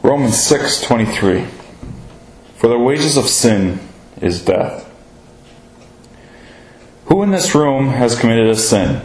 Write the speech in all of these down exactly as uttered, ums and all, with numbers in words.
Romans six twenty-three. For the wages of sin is death. Who in this room has committed a sin?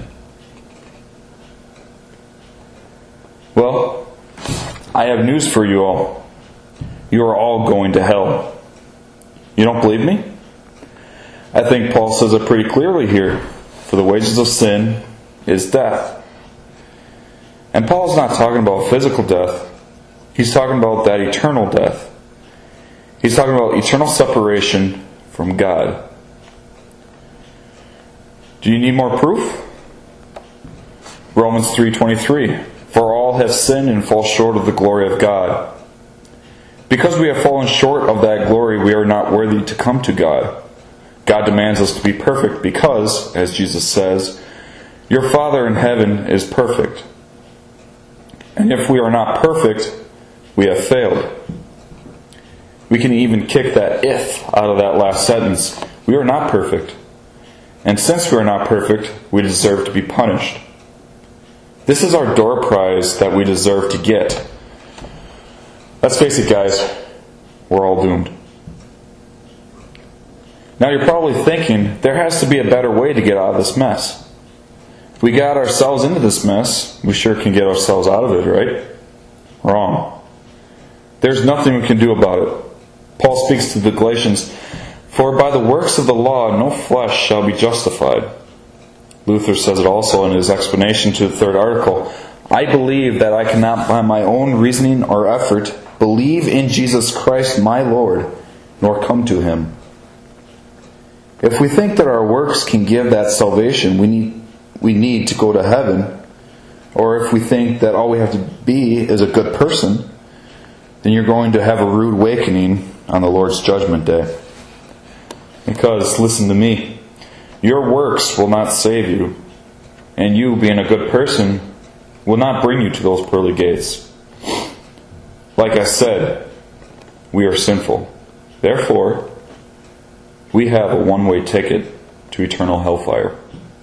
Well, I have news for you all. You are all going to hell. You don't believe me? I think Paul says it pretty clearly here. For the wages of sin is death. And Paul's not talking about physical death. He's talking about that eternal death. He's talking about eternal separation from God. Do you need more proof? Romans three twenty-three. For all have sinned and fall short of the glory of God. Because we have fallen short of that glory, we are not worthy to come to God. God demands us to be perfect because, as Jesus says, your Father in heaven is perfect. And if we are not perfect, we have failed. We can even kick that if out of that last sentence. We are not perfect. And since we are not perfect, we deserve to be punished. This is our door prize that we deserve to get. Let's face it, guys. We're all doomed. Now you're probably thinking, there has to be a better way to get out of this mess. If we got ourselves into this mess, we sure can get ourselves out of it, right? Wrong. There's nothing we can do about it. Paul speaks to the Galatians, for by the works of the law no flesh shall be justified. Luther says it also in his explanation to the third article. I believe that I cannot by my own reasoning or effort believe in Jesus Christ my Lord, nor come to Him. If we think that our works can give that salvation we need, we need to go to heaven, or if we think that all we have to be is a good person, then you're going to have a rude awakening on the Lord's judgment day. Because, listen to me, your works will not save you, and you, being a good person, will not bring you to those pearly gates. Like I said, we are sinful. Therefore, we have a one-way ticket to eternal hellfire.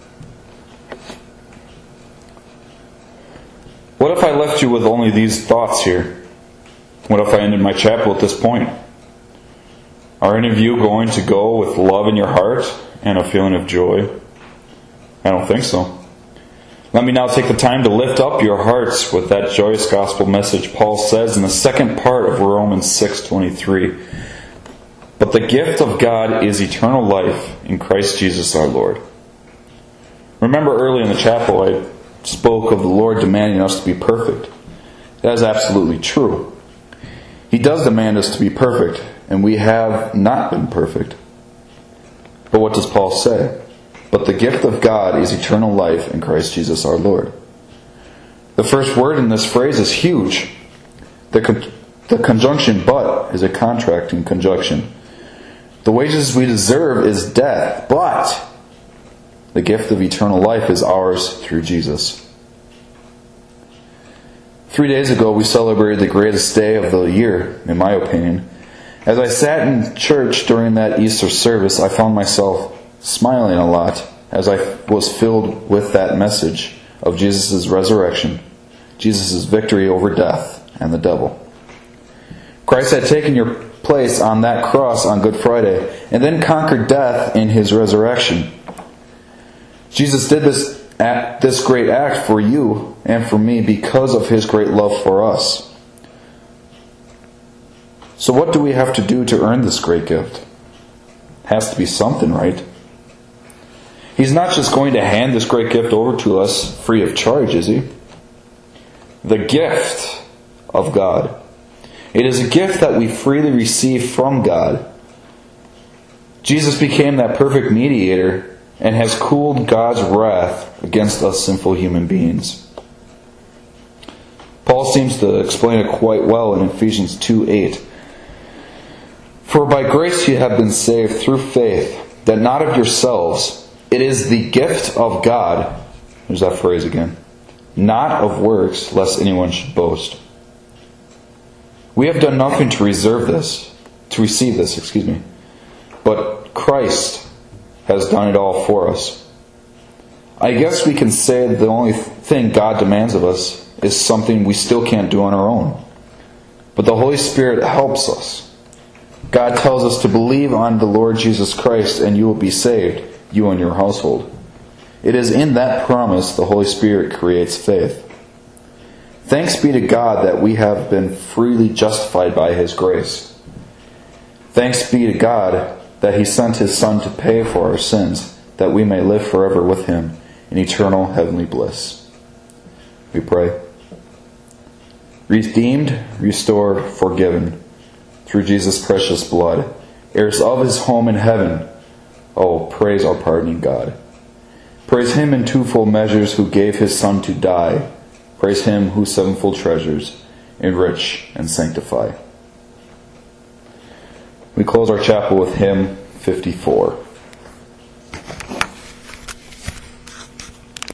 What if I left you with only these thoughts here? What if I ended my chapel at this point? Are any of you going to go with love in your heart and a feeling of joy? I don't think so. Let me now take the time to lift up your hearts with that joyous gospel message Paul says in the second part of Romans six twenty-three. But the gift of God is eternal life in Christ Jesus our Lord. Remember early in the chapel I spoke of the Lord demanding us to be perfect. That is absolutely true. He does demand us to be perfect, and we have not been perfect. But what does Paul say? But the gift of God is eternal life in Christ Jesus our Lord. The first word in this phrase is huge. The, con- the conjunction but is a contracting conjunction. The wages we deserve is death, but the gift of eternal life is ours through Jesus. Three days ago we celebrated the greatest day of the year, in my opinion. As I sat in church during that Easter service, I found myself smiling a lot as I was filled with that message of Jesus' resurrection, Jesus' victory over death and the devil. Christ had taken your place on that cross on Good Friday and then conquered death in His resurrection. Jesus did this act, this great act for you and for me because of His great love for us. So what do we have to do to earn this great gift? Has to be something, right? He's not just going to hand this great gift over to us free of charge, is He? The gift of God. It is a gift that we freely receive from God. Jesus became that perfect mediator and has cooled God's wrath against us sinful human beings. Paul seems to explain it quite well in Ephesians two eight. For by grace you have been saved through faith, that not of yourselves, it is the gift of God. There's that phrase again. Not of works, lest anyone should boast. We have done nothing to reserve this, to receive this, excuse me. But Christ has done it all for us. I guess we can say the only thing God demands of us is something we still can't do on our own. but the Holy Spirit helps us. God tells us to believe on the Lord Jesus Christ and you will be saved, you and your household. It is in that promise the Holy Spirit creates faith. Thanks be to God that we have been freely justified by His grace. Thanks be to God that He sent His Son to pay for our sins, that we may live forever with Him in eternal heavenly bliss. We pray. Redeemed, restored, forgiven, through Jesus' precious blood, heirs of His home in heaven, oh, praise our pardoning God. Praise Him in twofold measures who gave His Son to die. Praise Him who sevenfold treasures enrich and sanctify. We close our chapel with hymn fifty-four.